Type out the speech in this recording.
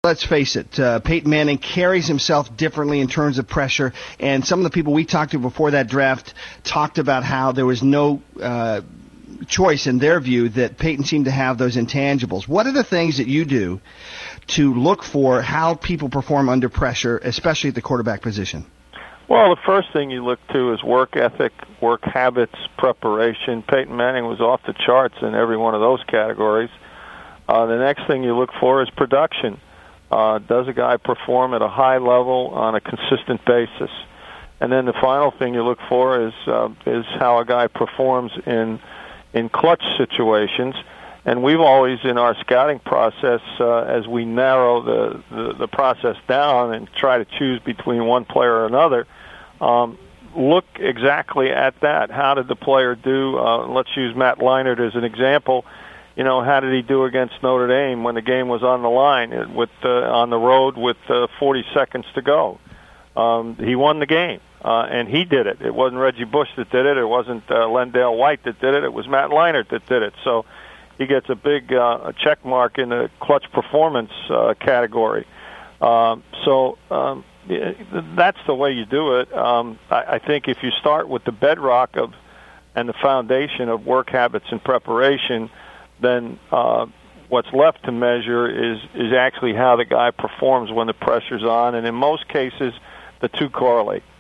let's face it, Peyton Manning carries himself differently in terms of pressure, and some of the people we talked to before that draft talked about how there was no choice in their view that Peyton seemed to have those intangibles. What are the things that you do to look for how people perform under pressure, especially at the quarterback position? Well, the first thing you look to is work ethic, work habits, preparation. Peyton Manning was off the charts in every one of those categories. The next thing you look for is production. Does a guy perform at a high level on a consistent basis? And then the final thing you look for is how a guy performs in clutch situations. And we've always, in our scouting process, as we narrow the process down and try to choose between one player or another, look exactly at that. How did the player do? Let's use Matt Leinart as an example. You know, how did he do against Notre Dame when the game was on the line on the road with 40 seconds to go? He won the game, and he did it. It wasn't Reggie Bush that did it. It wasn't Lendale White that did it. It was Matt Leinart that did it. So he gets a big check mark in the clutch performance category. So that's the way you do it. I think if you start with the bedrock and the foundation of work habits and preparation, then what's left to measure is actually how the guy performs when the pressure's on. And in most cases, the two correlate.